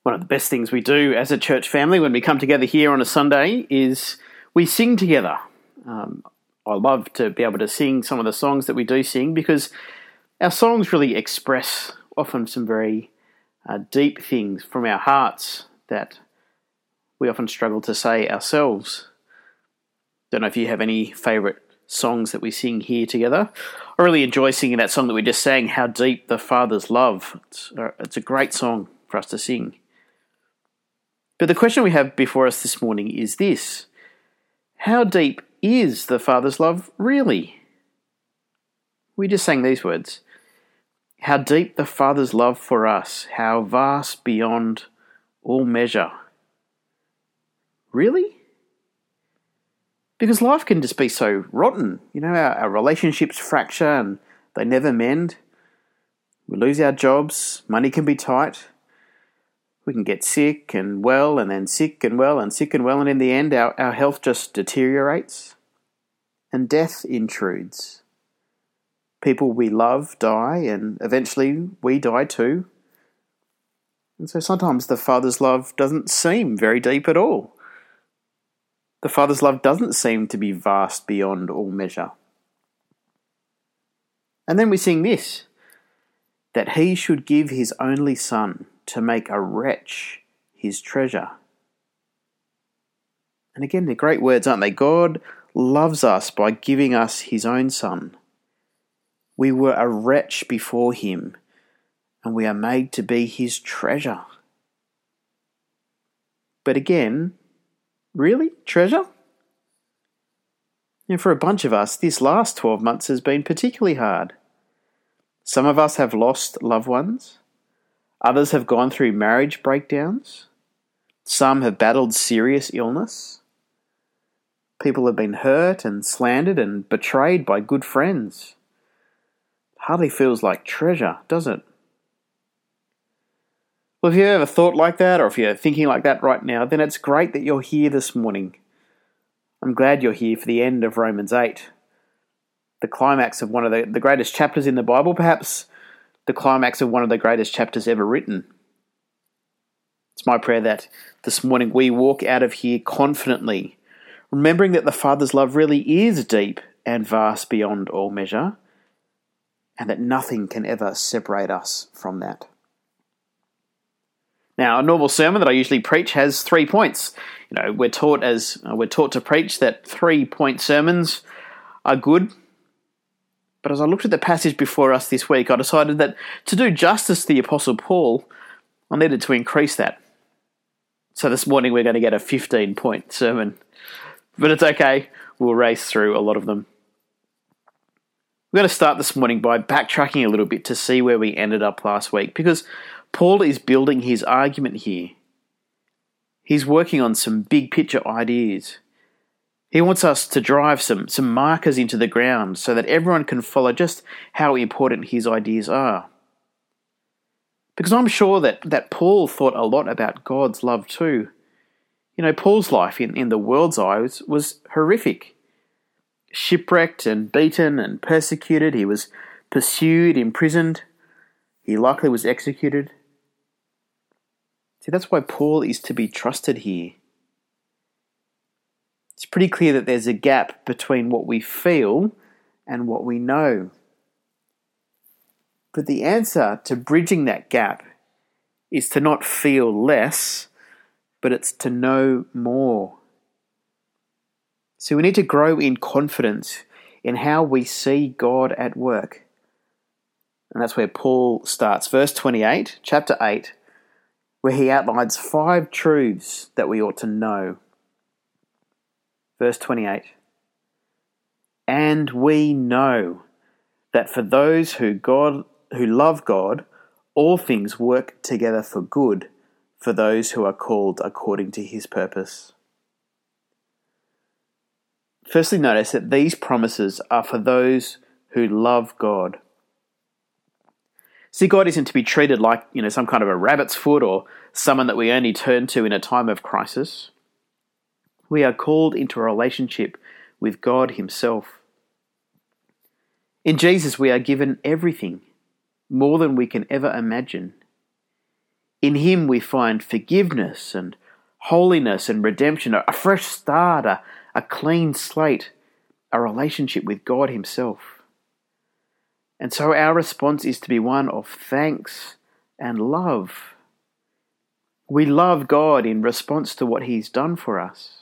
One of the best things we do as a church family when we come together here on a Sunday is we sing together. I love to be able to sing some of the songs that we do sing because our songs really express often some very deep things from our hearts that we often struggle to say ourselves. Don't know if you have any favourite songs that we sing here together. I really enjoy singing that song that we just sang, How Deep the Father's Love. It's a great song for us to sing. But the question we have before us this morning is this: how deep is the Father's love really? We just sang these words. How deep the Father's love for us, how vast beyond all measure. Really? Because life can just be so rotten. You know, our relationships fracture and they never mend. We lose our jobs, money can be tight. We can get sick and well, and then sick and well, and sick and well, and in the end our health just deteriorates. And death intrudes. People we love die, and eventually we die too. And so sometimes the Father's love doesn't seem very deep at all. The Father's love doesn't seem to be vast beyond all measure. And then we sing this, that He should give His only Son to make a wretch His treasure. And again, they're great words, aren't they? God loves us by giving us His own Son. We were a wretch before Him, and we are made to be His treasure. But again, really? Treasure? And for a bunch of us, this last 12 months has been particularly hard. Some of us have lost loved ones. Others have gone through marriage breakdowns. Some have battled serious illness. People have been hurt and slandered and betrayed by good friends. It hardly feels like treasure, does it? Well, if you ever thought like that, or if you're thinking like that right now, then it's great that you're here this morning. I'm glad you're here for the end of Romans 8, the climax of one of the greatest chapters in the Bible, perhaps the climax of one of the greatest chapters ever written. It's my prayer that this morning we walk out of here confidently, remembering that the Father's love really is deep and vast beyond all measure, and that nothing can ever separate us from that. Now, a normal sermon that I usually preach has 3 points. You know, we're taught to preach that 3-point sermons are good. But as I looked at the passage before us this week, I decided that to do justice to the Apostle Paul, I needed to increase that. So this morning we're going to get a 15-point sermon. But it's okay, we'll race through a lot of them. We're going to start this morning by backtracking a little bit to see where we ended up last week, because Paul is building his argument here. He's working on some big picture ideas. He wants us to drive some markers into the ground so that everyone can follow just how important his ideas are. Because I'm sure that Paul thought a lot about God's love too. You know, Paul's life in the world's eyes was horrific. Shipwrecked and beaten and persecuted. He was pursued, imprisoned. He likely was executed. See, that's why Paul is to be trusted here. It's pretty clear that there's a gap between what we feel and what we know. But the answer to bridging that gap is to not feel less, but it's to know more. So we need to grow in confidence in how we see God at work. And that's where Paul starts. Verse 28, chapter 8, where he outlines 5 truths that we ought to know. Verse 28, and we know that for those who love God, all things work together for good, for those who are called according to His purpose. Firstly, notice that these promises are for those who love God. See, God isn't to be treated like, some kind of a rabbit's foot or someone that we only turn to in a time of crisis. We are called into a relationship with God Himself. In Jesus, we are given everything, more than we can ever imagine. In him we find forgiveness and holiness and redemption, a fresh start, a clean slate, a relationship with God himself. And so our response is to be one of thanks and love. We love God in response to what he's done for us.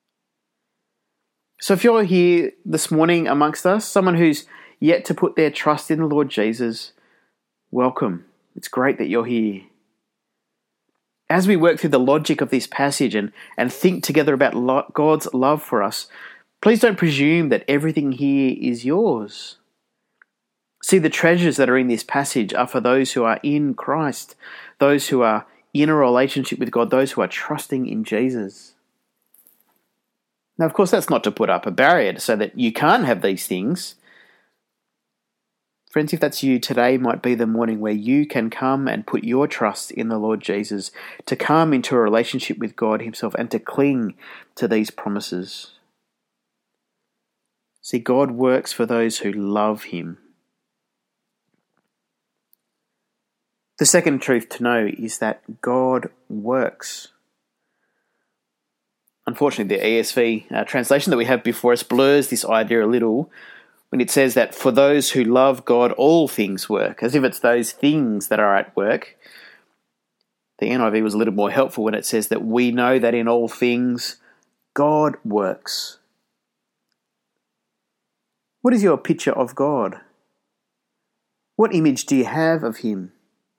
So if you're here this morning amongst us, someone who's yet to put their trust in the Lord Jesus, welcome. It's great that you're here. As we work through the logic of this passage and think together about God's love for us, please don't presume that everything here is yours. See, the treasures that are in this passage are for those who are in Christ, those who are in a relationship with God, those who are trusting in Jesus. Now, of course, that's not to put up a barrier so that you can't have these things. Friends, if that's you, today might be the morning where you can come and put your trust in the Lord Jesus, to come into a relationship with God himself and to cling to these promises. See, God works for those who love him. The second truth to know is that God works. Unfortunately, the ESV translation that we have before us blurs this idea a little when it says that for those who love God, all things work, as if it's those things that are at work. The NIV was a little more helpful when it says that we know that in all things, God works. What is your picture of God? What image do you have of him?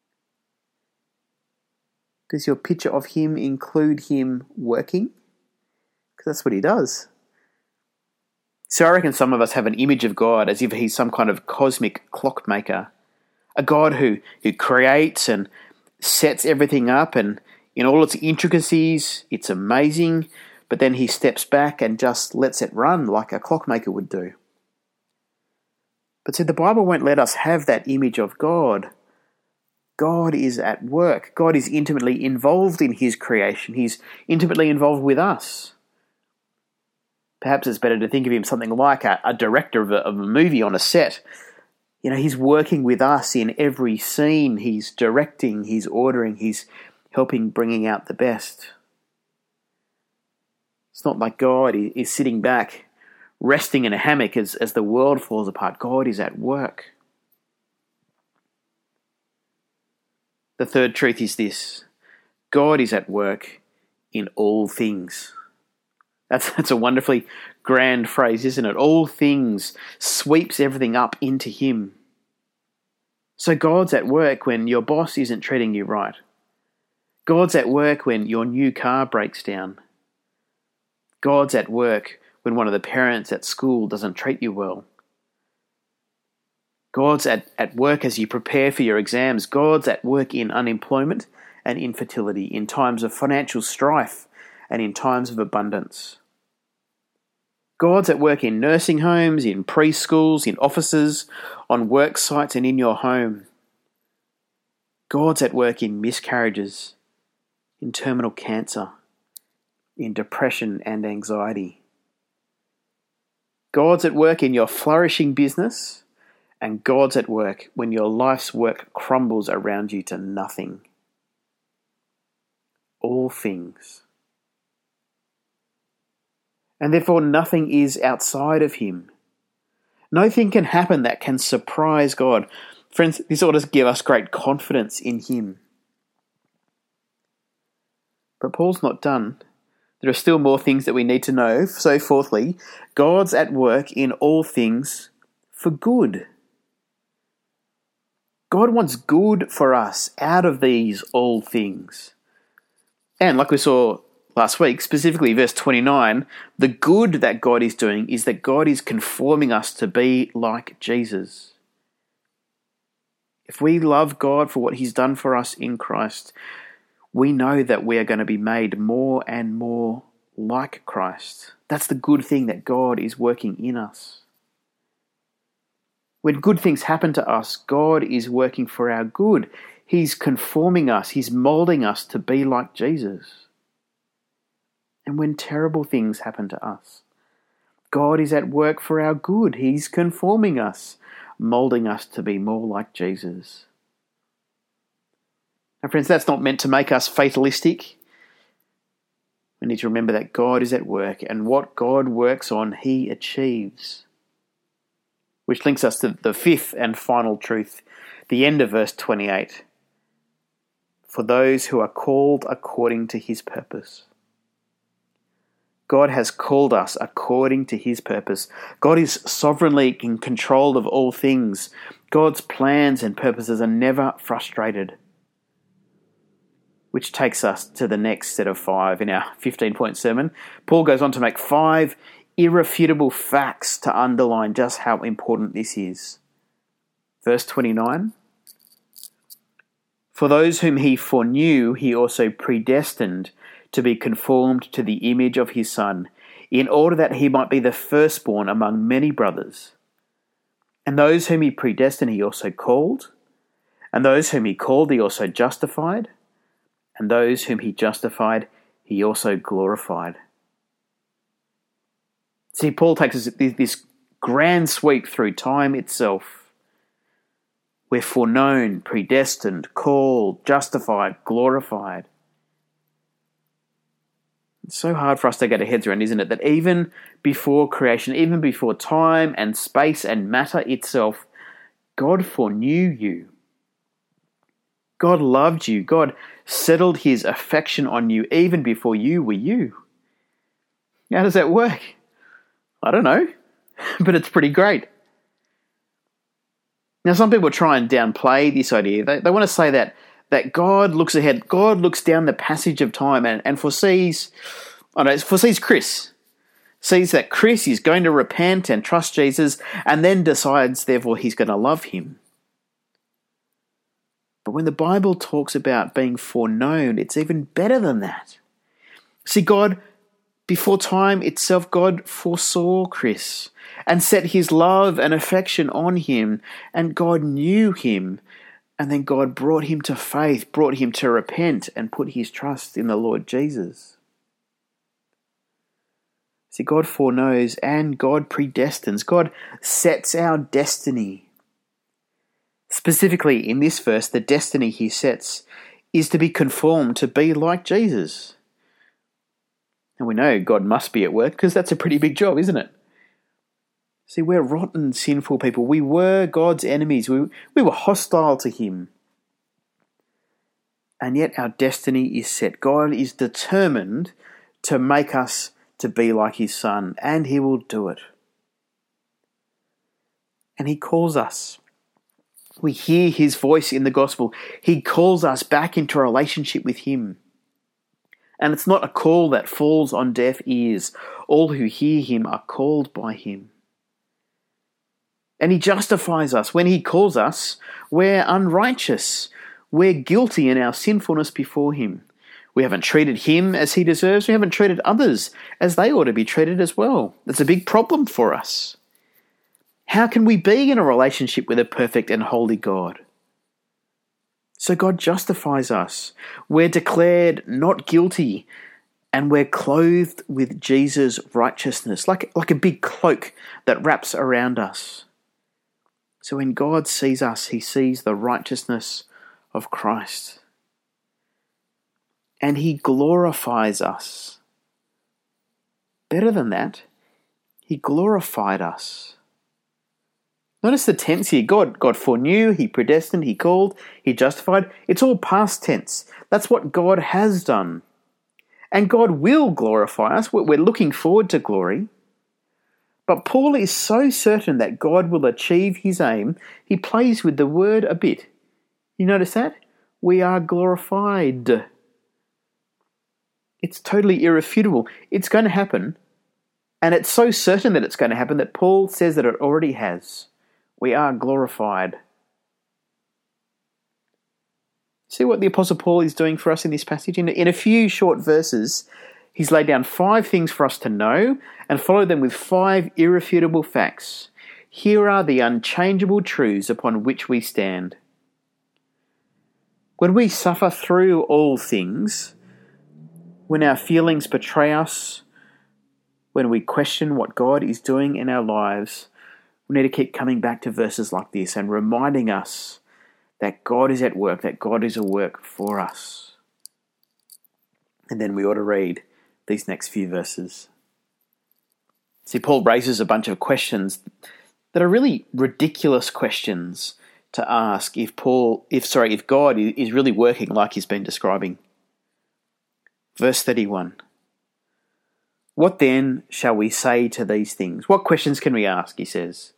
Does your picture of him include him working? Because that's what he does. So I reckon some of us have an image of God as if he's some kind of cosmic clockmaker, a God who creates and sets everything up, and in all its intricacies, it's amazing, but then he steps back and just lets it run like a clockmaker would do. But see, the Bible won't let us have that image of God. God is at work. God is intimately involved in his creation. He's intimately involved with us. Perhaps it's better to think of him something like a director of a movie on a set. You know, he's working with us in every scene. He's directing, he's ordering, he's helping bringing out the best. It's not like God is sitting back, resting in a hammock as the world falls apart. God is at work. The third truth is this: God is at work in all things. That's a wonderfully grand phrase, isn't it? All things sweeps everything up into him. So God's at work when your boss isn't treating you right. God's at work when your new car breaks down. God's at work when one of the parents at school doesn't treat you well. God's at work as you prepare for your exams. God's at work in unemployment and infertility, in times of financial strife and in times of abundance. God's at work in nursing homes, in preschools, in offices, on work sites and in your home. God's at work in miscarriages, in terminal cancer, in depression and anxiety. God's at work in your flourishing business, and God's at work when your life's work crumbles around you to nothing. All things. And therefore nothing is outside of him. Nothing can happen that can surprise God. Friends, this ought to give us great confidence in him. But Paul's not done. There are still more things that we need to know. So fourthly, God's at work in all things for good. God wants good for us out of these all things. And like we saw last week, specifically verse 29, the good that God is doing is that God is conforming us to be like Jesus. If we love God for what he's done for us in Christ, we know that we are going to be made more and more like Christ. That's the good thing that God is working in us. When good things happen to us, God is working for our good. He's conforming us. He's molding us to be like Jesus. And when terrible things happen to us, God is at work for our good. He's conforming us, molding us to be more like Jesus. And friends, that's not meant to make us fatalistic. We need to remember that God is at work, and what God works on, he achieves. Which links us to the fifth and final truth, the end of verse 28. For those who are called according to his purpose. God has called us according to his purpose. God is sovereignly in control of all things. God's plans and purposes are never frustrated. Which takes us to the next set of 5 in our 15-point sermon. Paul goes on to make 5 irrefutable facts to underline just how important this is. Verse 29. For those whom he foreknew, he also predestined to be conformed to the image of his Son, in order that he might be the firstborn among many brothers. And those whom he predestined, he also called. And those whom he called, he also justified. And those whom he justified, he also glorified. See, Paul takes us this grand sweep through time itself. We're foreknown, predestined, called, justified, glorified. It's so hard for us to get our heads around, isn't it? That even before creation, even before time and space and matter itself, God foreknew you. God loved you. God settled his affection on you even before you were you. How does that work? I don't know, but it's pretty great. Now, some people try and downplay this idea. They want to say that God looks ahead, God looks down the passage of time and foresees Chris. Sees that Chris is going to repent and trust Jesus and then decides, therefore, he's going to love him. But when the Bible talks about being foreknown, it's even better than that. See, God, before time itself, God foresaw Chris and set his love and affection on him, and God knew him, and then God brought him to faith, brought him to repent and put his trust in the Lord Jesus. See, God foreknows and God predestines. God sets our destiny. Specifically in this verse, the destiny he sets is to be conformed, to be like Jesus. And we know God must be at work because that's a pretty big job, isn't it? See, we're rotten, sinful people. We were God's enemies. We were hostile to him. And yet our destiny is set. God is determined to make us to be like his Son, and he will do it. And he calls us. We hear his voice in the gospel. He calls us back into a relationship with him. And it's not a call that falls on deaf ears. All who hear him are called by him. And he justifies us. When he calls us, we're unrighteous. We're guilty in our sinfulness before him. We haven't treated him as he deserves. We haven't treated others as they ought to be treated as well. That's a big problem for us. How can we be in a relationship with a perfect and holy God? So God justifies us. We're declared not guilty, and we're clothed with Jesus' righteousness, like a big cloak that wraps around us. So when God sees us, he sees the righteousness of Christ. And he glorifies us. Better than that, he glorified us. Notice the tense here. God foreknew, he predestined, he called, he justified. It's all past tense. That's what God has done. And God will glorify us. We're looking forward to glory. But Paul is so certain that God will achieve his aim, he plays with the word a bit. You notice that? We are glorified. It's totally irrefutable. It's going to happen. And it's so certain that it's going to happen that Paul says that it already has. We are glorified. See what the Apostle Paul is doing for us in this passage? In a few short verses, he's laid down 5 things for us to know and followed them with 5 irrefutable facts. Here are the unchangeable truths upon which we stand. When we suffer through all things, when our feelings betray us, when we question what God is doing in our lives, we need to keep coming back to verses like this and reminding us that God is at work, that God is at work for us. And then we ought to read these next few verses. See, Paul raises a bunch of questions that are really ridiculous questions to ask if God is really working like he's been describing. Verse 31. What then shall we say to these things? What questions can we ask, he says.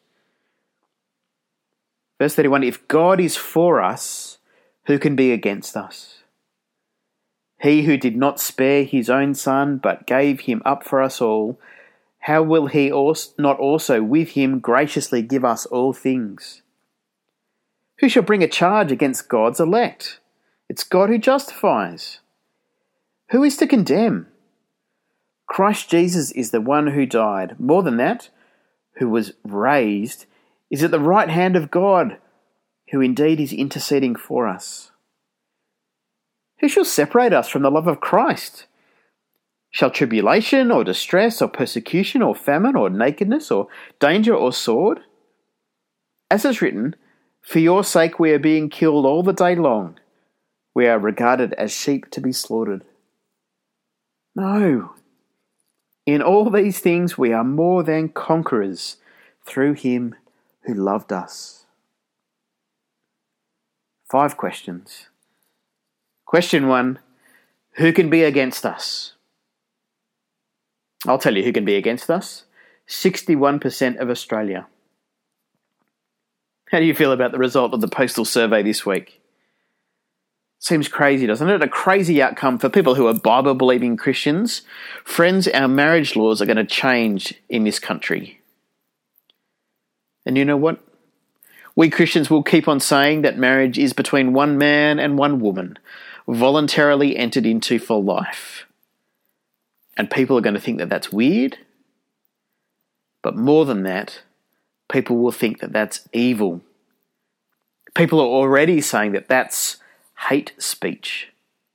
Verse 31, if God is for us, who can be against us? He who did not spare his own son, but gave him up for us all, how will he not also with him graciously give us all things? Who shall bring a charge against God's elect? It's God who justifies. Who is to condemn? Christ Jesus is the one who died. More than that, who was raised, is at the right hand of God, who indeed is interceding for us. Who shall separate us from the love of Christ? Shall tribulation or distress or persecution or famine or nakedness or danger or sword? As is written, for your sake we are being killed all the day long. We are regarded as sheep to be slaughtered. No. In all these things we are more than conquerors through him who loved us. 5 questions. Question 1, who can be against us? I'll tell you who can be against us. 61% of Australia. How do you feel about the result of the postal survey this week? Seems crazy, doesn't it? A crazy outcome for people who are Bible-believing Christians. Friends, our marriage laws are going to change in this country. And you know what? We Christians will keep on saying that marriage is between one man and one woman, voluntarily entered into for life. And people are going to think that that's weird. But more than that, people will think that that's evil. People are already saying that that's hate speech.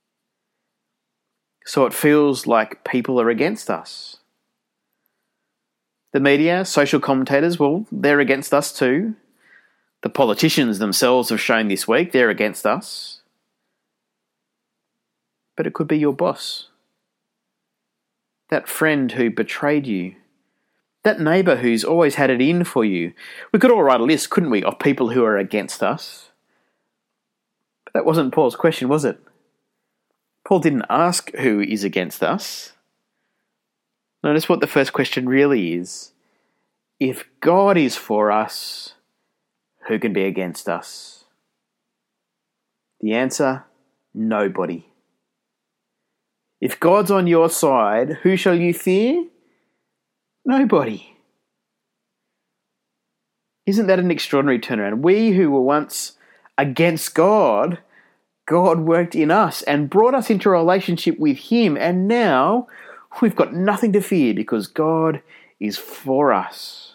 So it feels like people are against us. The media, social commentators, well, they're against us too. The politicians themselves have shown this week they're against us. But it could be your boss. That friend who betrayed you. That neighbour who's always had it in for you. We could all write a list, couldn't we, of people who are against us. But that wasn't Paul's question, was it? Paul didn't ask who is against us. Notice what the first question really is. If God is for us, who can be against us? The answer, nobody. If God's on your side, who shall you fear? Nobody. Isn't that an extraordinary turnaround? We who were once against God, God worked in us and brought us into a relationship with him, and now we've got nothing to fear because God is for us.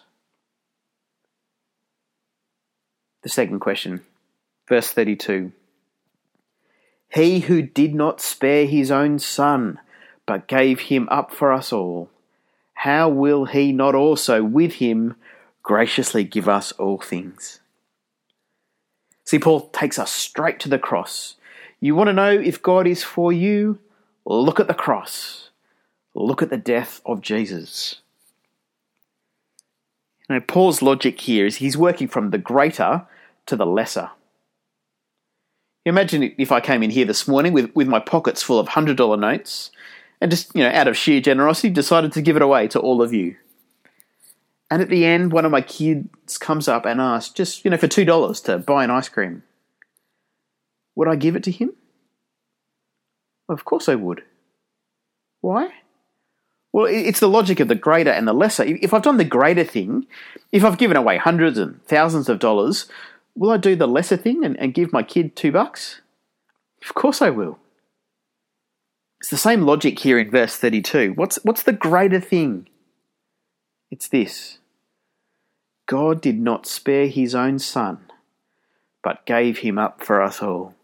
The second question, verse 32. He who did not spare his own son, but gave him up for us all, how will he not also with him graciously give us all things? See, Paul takes us straight to the cross. You want to know if God is for you? Look at the cross. Look at the death of Jesus. You know, Paul's logic here is he's working from the greater to the lesser. Imagine if I came in here this morning with my pockets full of $100 notes and just, out of sheer generosity, decided to give it away to all of you. And at the end, one of my kids comes up and asks, just, for $2 to buy an ice cream. Would I give it to him? Of course I would. Why? Well, it's the logic of the greater and the lesser. If I've done the greater thing, if I've given away hundreds and thousands of dollars, will I do the lesser thing and give my kid $2? Of course I will. It's the same logic here in verse 32. What's the greater thing? It's this. God did not spare his own son, but gave him up for us all.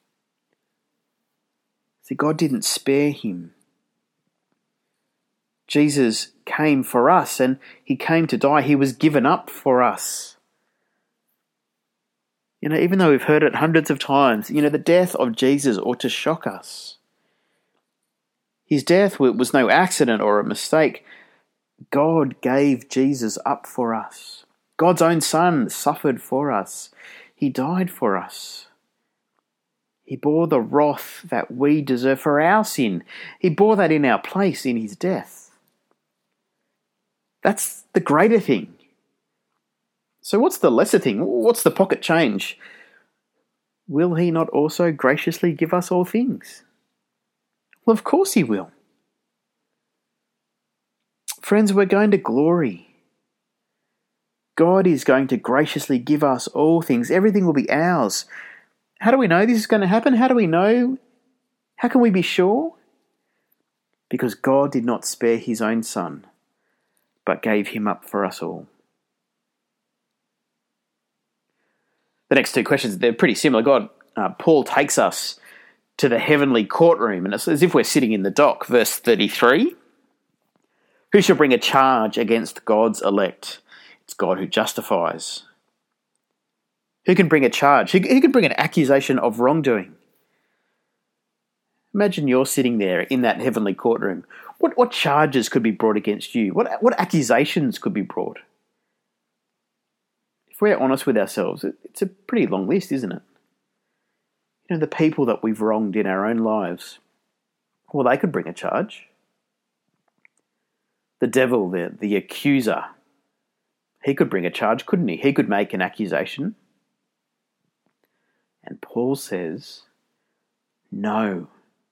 See, God didn't spare him. Jesus came for us and he came to die. He was given up for us. Even though we've heard it hundreds of times, the death of Jesus ought to shock us. His death was no accident or a mistake. God gave Jesus up for us. God's own Son suffered for us. He died for us. He bore the wrath that we deserve for our sin. He bore that in our place in his death. That's the greater thing. So what's the lesser thing? What's the pocket change? Will he not also graciously give us all things? Well, of course he will. Friends, we're going to glory. God is going to graciously give us all things. Everything will be ours. How do we know this is going to happen? How do we know? How can we be sure? Because God did not spare his own Son, but gave him up for us all. The next two questions, they're pretty similar. Paul takes us to the heavenly courtroom, and it's as if we're sitting in the dock. Verse 33, who shall bring a charge against God's elect? It's God who justifies. Who can bring a charge? Who can bring an accusation of wrongdoing? Imagine you're sitting there in that heavenly courtroom. What charges could be brought against you? What accusations could be brought? If we're honest with ourselves, it's a pretty long list, isn't it? The people that we've wronged in our own lives, well, they could bring a charge. The devil, the accuser, he could bring a charge, couldn't he? He could make an accusation. And Paul says, no.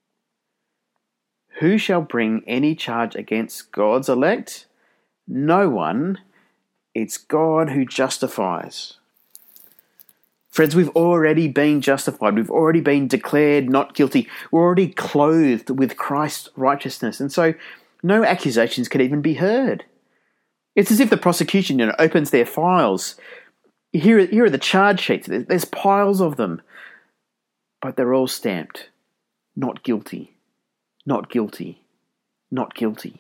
Who shall bring any charge against God's elect? No one. It's God who justifies. Friends, we've already been justified. We've already been declared not guilty. We're already clothed with Christ's righteousness. And so no accusations can even be heard. It's as if the prosecution opens their files. Here are the charge sheets. There's piles of them. But they're all stamped. Not guilty. Not guilty. Not guilty.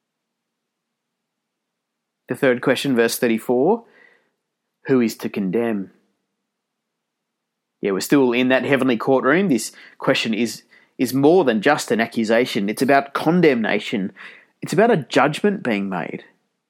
The third question, verse 34, who is to condemn? Yeah, we're still in that heavenly courtroom. This question is more than just an accusation. It's about condemnation. It's about a judgment being made.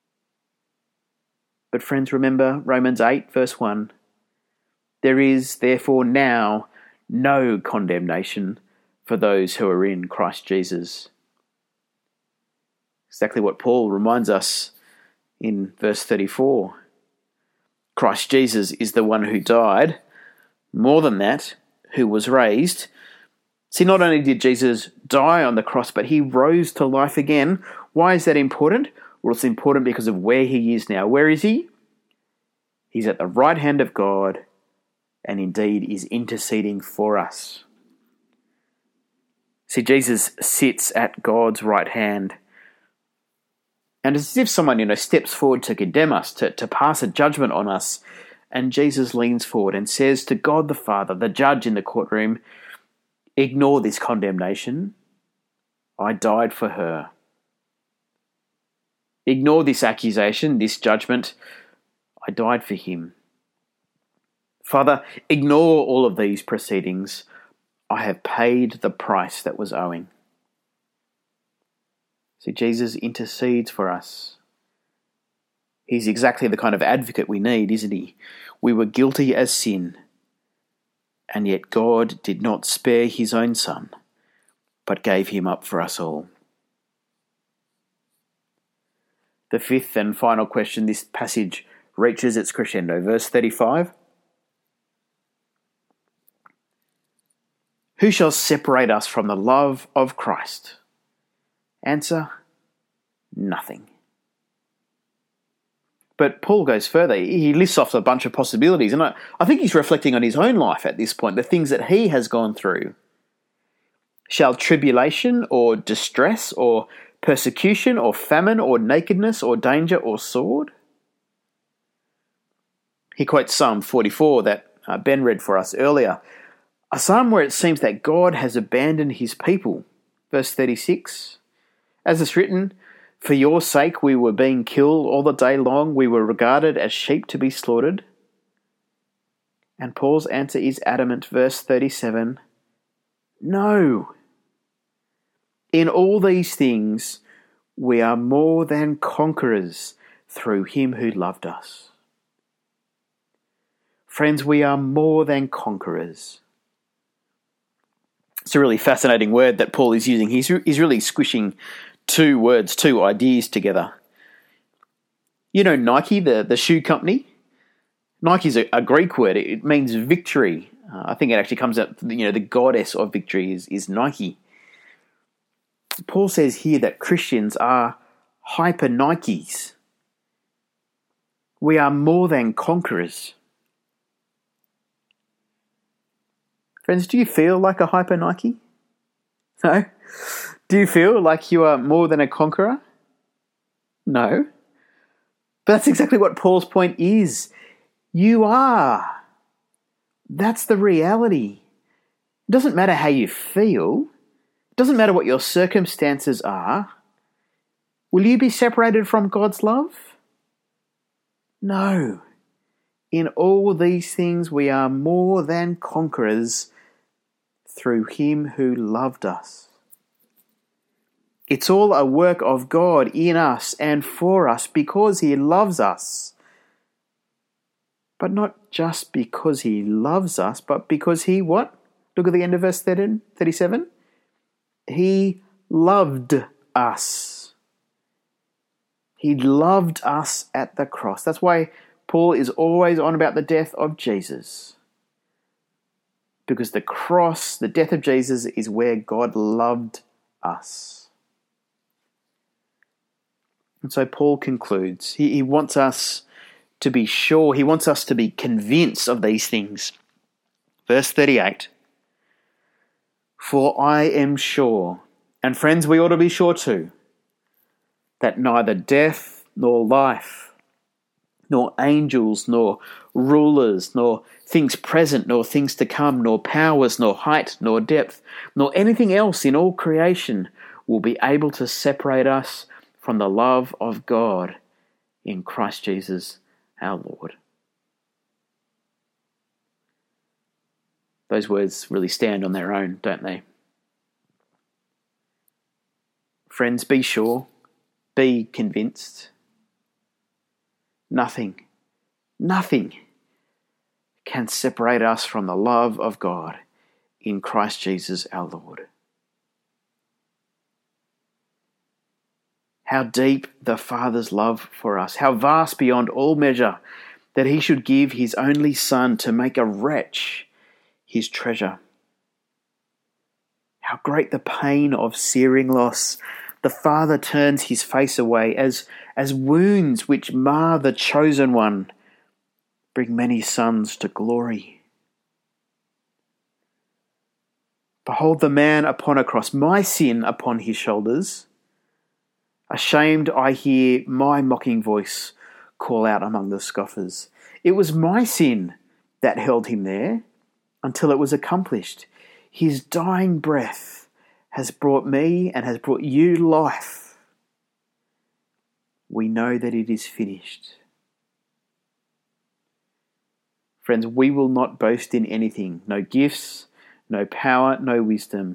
But friends, remember Romans 8, verse 1. There is therefore now no condemnation for those who are in Christ Jesus. Exactly what Paul reminds us in verse 34. Christ Jesus is the one who died. More than that, who was raised. See, not only did Jesus die on the cross, but he rose to life again. Why is that important? Well, it's important because of where he is now. Where is he? He's at the right hand of God, and indeed is interceding for us. See, Jesus sits at God's right hand. And it's as if someone, steps forward to condemn us, to pass a judgment on us. And Jesus leans forward and says to God the Father, the judge in the courtroom, ignore this condemnation. I died for her. Ignore this accusation, this judgment. I died for him. Father, ignore all of these proceedings. I have paid the price that was owing. See, Jesus intercedes for us. He's exactly the kind of advocate we need, isn't he? We were guilty as sin, and yet God did not spare his own Son, but gave him up for us all. The fifth and final question, this passage reaches its crescendo. Verse 35. Who shall separate us from the love of Christ? Answer, nothing. But Paul goes further. He lists off a bunch of possibilities, and I think he's reflecting on his own life at this point, the things that he has gone through. Shall tribulation or distress or persecution or famine or nakedness or danger or sword? He quotes Psalm 44 that Ben read for us earlier, a psalm where it seems that God has abandoned his people. Verse 36, as it's written, for your sake we were being killed all the day long, we were regarded as sheep to be slaughtered. And Paul's answer is adamant, verse 37, no. In all these things, we are more than conquerors through him who loved us. Friends, we are more than conquerors. It's a really fascinating word that Paul is using. He's really squishing two words, two ideas together. You know Nike, the shoe company? Nike's a Greek word. It means victory. I think it actually comes out, the goddess of victory is Nike. Paul says here that Christians are hyper Nikes. We are more than conquerors. Friends, do you feel like a hyper Nike? No? Do you feel like you are more than a conqueror? No. But that's exactly what Paul's point is. You are. That's the reality. It doesn't matter how you feel. It doesn't matter what your circumstances are. Will you be separated from God's love? No. In all these things we are more than conquerors through him who loved us. It's all a work of God in us and for us because he loves us. But not just because he loves us, but because he what? Look at the end of verse 37. He loved us. He loved us at the cross. That's why Paul is always on about the death of Jesus. Because the cross, the death of Jesus, is where God loved us. And so Paul concludes. He wants us to be sure. He wants us to be convinced of these things. Verse 38. For I am sure, and friends, we ought to be sure too, that neither death nor life, nor angels, nor rulers, nor things present, nor things to come, nor powers, nor height, nor depth, nor anything else in all creation will be able to separate us from the love of God in Christ Jesus our Lord. Those words really stand on their own, don't they? Friends, be sure, be convinced. Nothing can separate us from the love of God in Christ Jesus our Lord. How deep the Father's love for us, how vast beyond all measure that he should give his only Son to make a wretch his treasure. How great the pain of searing loss. The Father turns his face away as wounds which mar the chosen one bring many sons to glory. Behold the man upon a cross, my sin upon his shoulders. Ashamed I hear my mocking voice call out among the scoffers. It was my sin that held him there until it was accomplished. His dying breath has brought me and has brought you life. We know that it is finished. Friends, we will not boast in anything, no gifts, no power, no wisdom.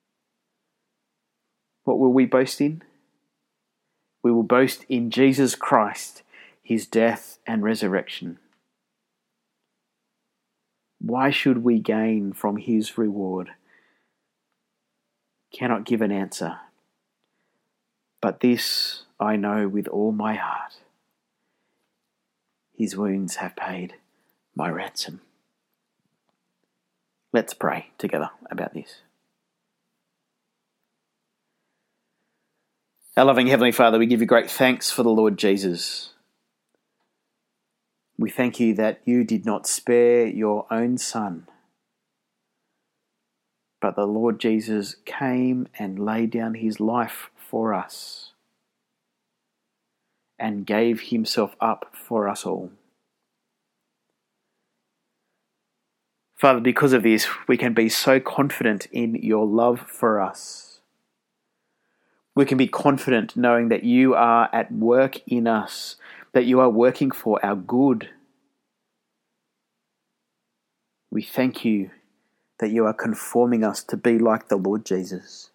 What will we boast in? We will boast in Jesus Christ, his death and resurrection. Why should we gain from his reward? Cannot give an answer. But this I know with all my heart. His wounds have paid my ransom. Let's pray together about this. Our loving Heavenly Father, we give you great thanks for the Lord Jesus. We thank you that you did not spare your own Son, but the Lord Jesus came and laid down his life for us and gave himself up for us all. Father, because of this, we can be so confident in your love for us. We can be confident knowing that you are at work in us, that you are working for our good. We thank you that you are conforming us to be like the Lord Jesus.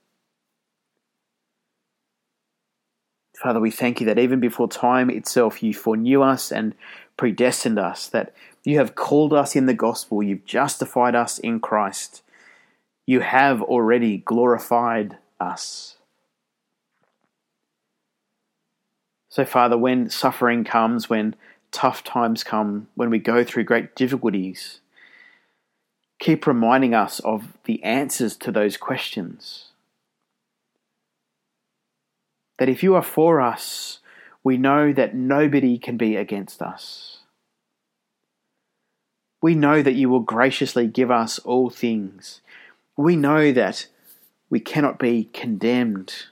Father, we thank you that even before time itself, you foreknew us and predestined us, that you have called us in the gospel, you've justified us in Christ. You have already glorified us. So, Father, when suffering comes, when tough times come, when we go through great difficulties, keep reminding us of the answers to those questions. That if you are for us, we know that nobody can be against us. We know that you will graciously give us all things. We know that we cannot be condemned